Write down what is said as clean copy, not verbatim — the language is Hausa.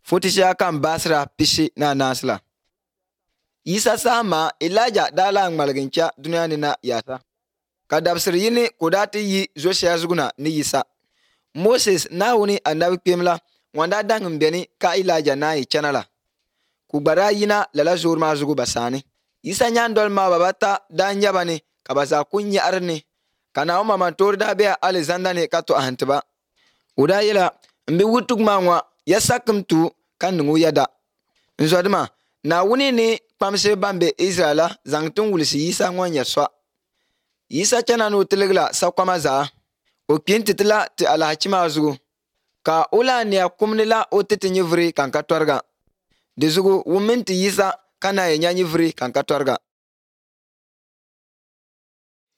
Foti sha kan basra pishi na nasla. Yisa sama Elijah dala ngmalgincha dunia ni na yasa. Kadabsir yini kudati yi Joshua zuguna ni yisa. Moses na wuni annabi pemla wanda dangin beni ka Elijah na yi chanala. Kugbara yina lala zorma zugu basani. Yisa nyandol ma babata da nyabani kabasa kunya arni. Kana oma mantor da bea Alexander ne kato ahantiba. Uda yela mbi wutug mangwa yasakum tu kan nungu yada. Nzodima na wuni ni pamse bambe Israela zangtung wulisi yisa ngwanya swa. Yisa chana no telegla sakwama za. O titila ti alhachima zugu. Ka ula ni akumnila o titi nyivri kan katwarga. De zugu wuminti yisa kana ye nyanyivri kan katwarga.